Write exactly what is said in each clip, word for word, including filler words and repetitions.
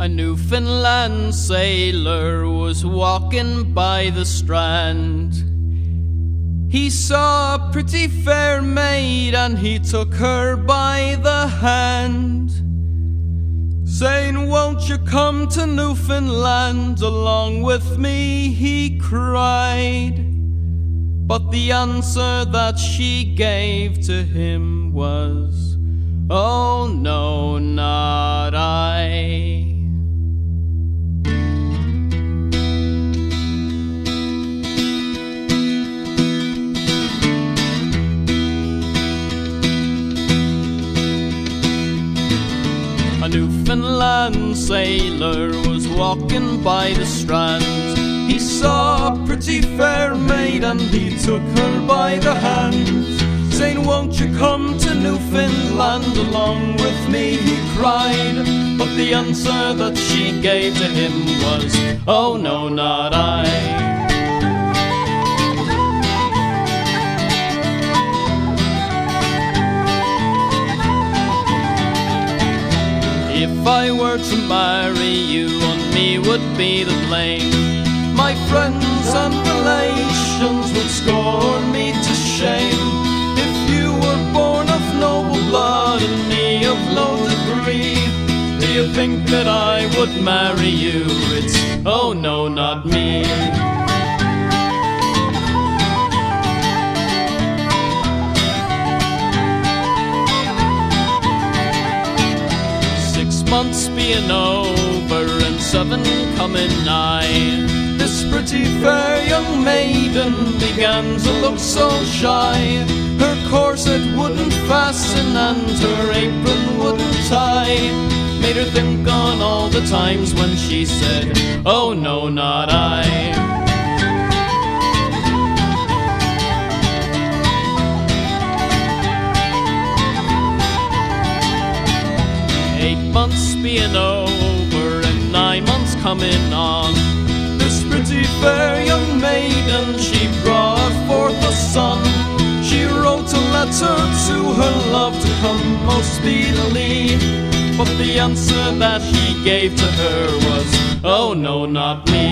A Newfoundland sailor was walking by the strand. He saw a pretty fair maid and he took her by the hand, saying, "Won't you come to Newfoundland along with me?" he cried. But the answer that she gave to him was, "Oh no, not I." A Newfoundland sailor was walking by the strand. He saw a pretty fair maid and he took her by the hand, saying, "Won't you come to Newfoundland along with me?" he cried. But the answer that she gave to him was, "Oh no, not I." If I were to marry you, on me would be the blame. My friends and relations would scorn me to shame. If you were born of noble blood and me of low degree, do you think that I would marry you? It's, oh no, not me. Months being over and seven coming nigh, this pretty fair young maiden began to look so shy. Her corset wouldn't fasten and her apron wouldn't tie, made her think on all the times when she said, "Oh no, not I." Eight months being over and nine months coming on, this pretty fair young maiden, she brought forth a son. She wrote a letter to her love to come most speedily, but the answer that he gave to her was, "Oh no, not me."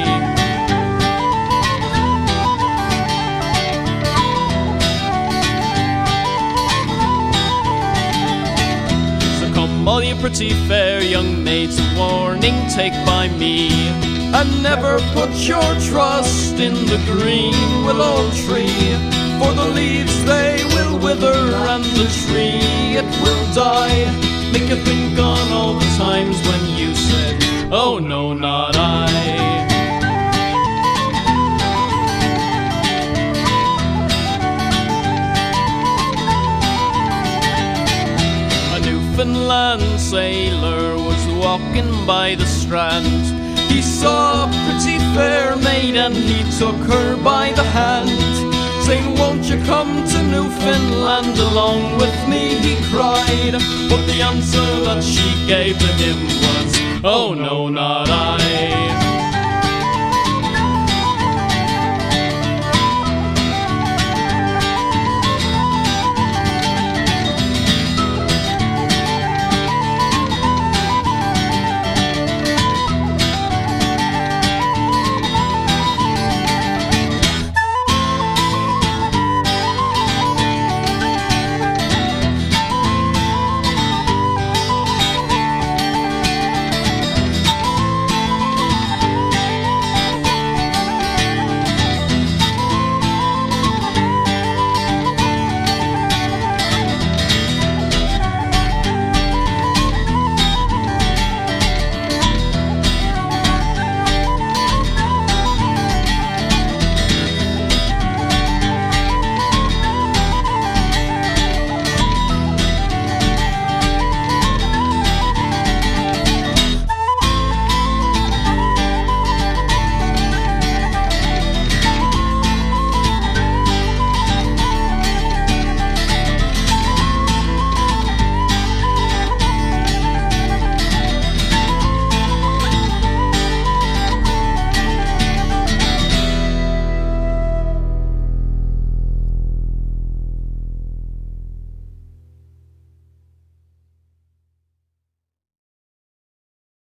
All you pretty fair young maids, a warning take by me, and never put your trust in the green willow tree, for the leaves they will wither and the tree it will die. Make you think on all the times when you said, "Oh no, not I." A Newfoundland sailor was walking by the strand. He saw a pretty fair maid and he took her by the hand, saying, "Won't you come to Newfoundland along with me?" he cried. But the answer that she gave to him was, "Oh no, not I."